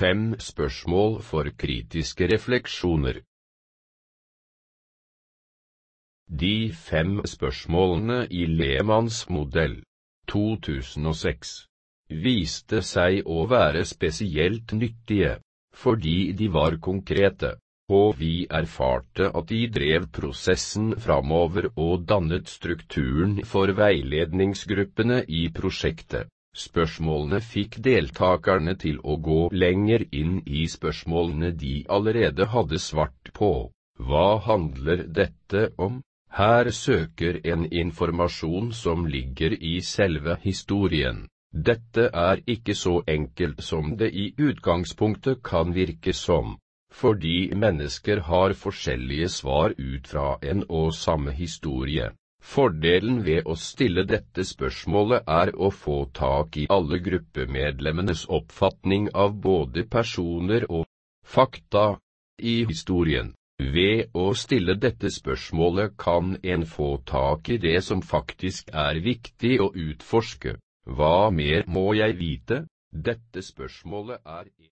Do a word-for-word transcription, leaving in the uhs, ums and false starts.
Fem spørsmål for kritiske refleksjoner. De fem spørsmålene i Lehmanns modell to tusen og seks viste seg å være spesielt nyttige, fordi de var konkrete, og vi erfarte at de drev prosessen framover og dannet strukturen for veiledningsgruppene i prosjektet. Spørsmålene fikk deltakerne til å gå lenger inn i spørsmålene de allerede hadde svart på. Hva handler dette om? Her søker en informasjon som ligger i selve historien. Dette er ikke så enkelt som det i utgangspunktet kan virke som, fordi mennesker har forskjellige svar ut fra en og samme historie. Fordelen ved å stille dette spørsmålet er å få tak i alle gruppemedlemmenes oppfatning av både personer og fakta i historien. Ved å stille dette spørsmålet kan en få tak i det som faktisk er viktig å utforske. Hva mer må jeg vite? Dette spørsmålet er